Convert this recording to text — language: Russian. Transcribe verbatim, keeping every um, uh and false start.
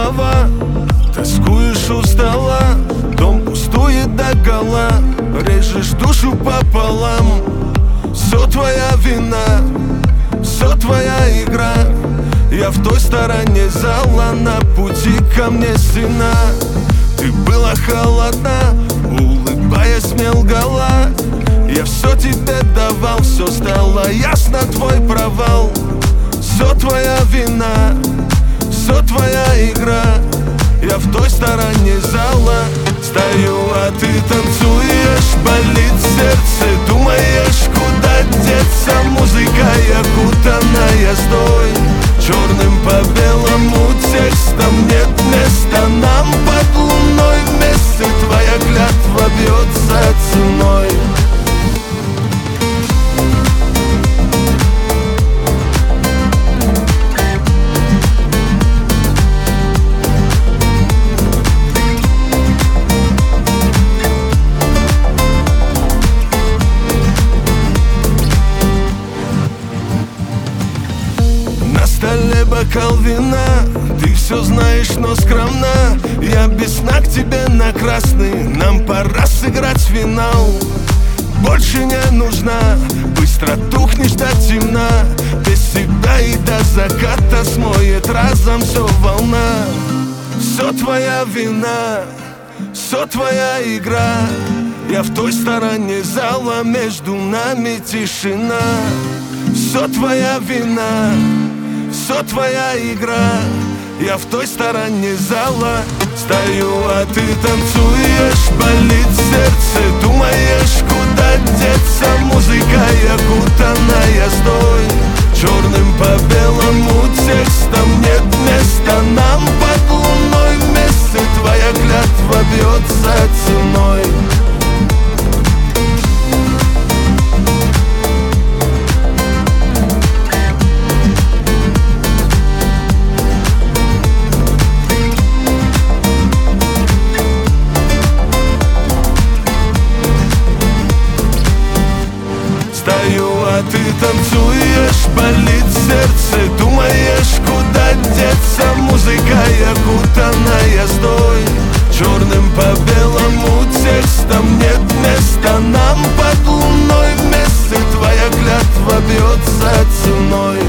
слова. Тоскуешь, устала, дом пустует догола. Режешь душу пополам. Все твоя вина, все твоя игра. Я в той стороне зала, на пути ко мне стена. Ты была холодна, улыбаясь мне лгала. Я все тебе давал, все стало ясно, твой провал. Все твоя вина, все твоя игра. Я в той стороне зала стою, а ты танцуешь. Болит сердце, думаешь, куда деться. Музыка окутанная стой. Черным по белому текстом нет места нам под луной. Вместе твоя клятва бьется ценой. На столе бокал вина, ты все знаешь, но скромна. Я без сна к тебе на красный, нам пора сыграть финал. Больше не нужна, быстро тухнешь до темна. Без себя и до заката смоет разом все волна. Все твоя вина, все твоя игра. Я в той стороне зала, между нами тишина. Все твоя вина, все твоя игра. Я в той стороне зала стою, а ты танцуешь. Болит сердце, думаешь, куда деться. Музыка окутанная стой. Черным по белому текстом нет места нам под луной. Вместе твоя клятва бьется ценой. Стою, а ты танцуешь. Болит сердце, думаешь, куда деться. Музыка окутанная стой. Черным по белому текстом нет места нам под луной. Вместе твоя клятва бьется ценой.